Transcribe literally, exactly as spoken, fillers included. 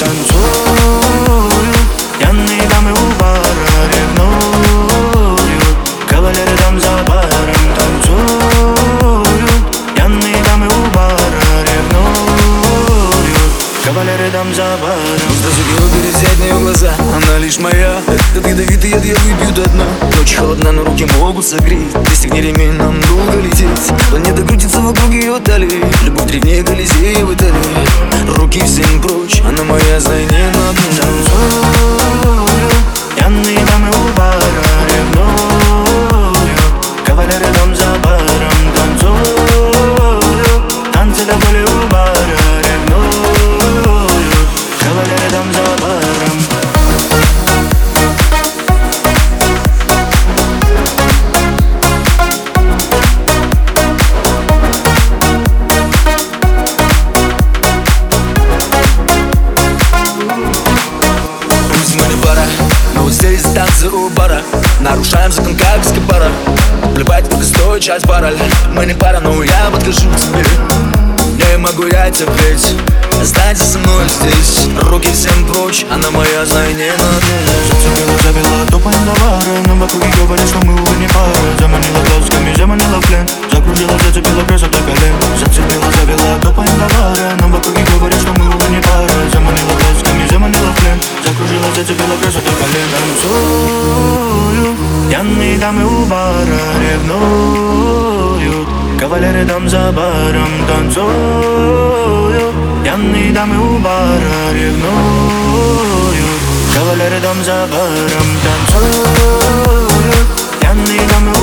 танцуют. Пьяные дамы у бара ревнуют. Кавалеры там за баром танцуют. Пьяные дамы у бара ревнуют. Кавалеры там за баром. Засугила пересядь на ее глаза, она лишь моя. Этот ядовитый яд я выпью до дна. Ночь холодна, но руки могут согреть. Пристегни ремень, нам долго лететь. Планета крутится вокруг ее талии. Любовь древнее Колизея в Италии. Руки всем прочь, она моя, знай, не надо. Танцуют. Пьяные дамы у бара ревнуют. Кавалеры там за баром танцуют. Танцы до боли у бара ревнуют. Кавалеры там за баром. Мы не пара, но вот здесь танцы у бара. Нарушаем закон, как без капара. Плевать, только стоит часть параль. Мы не пара, но я подкажу к тебе. Не могу я терпеть. Останься со мной здесь. Руки всем прочь, она моя, знай, не надо. Зацепила, завела, топаем до бара. Нам вокруг говорят, что мы уже не пара. Заманила глазками, заманила в плен. Закружила, зацепила, красок до колен. Зацепила, завела, топаем до бара. Нам вокруг говорят, что мы уже не пара. Заманила глазками, заманила в плен. Закружила, зацепила, красок до колен. Танцуют. Пьяные дамы у бара ревнуют. Кавалеры там за баром танцуют. Пьяные дамы у бара ревнуют. Кавалеры там за баром танцуют. Пьяные дамы у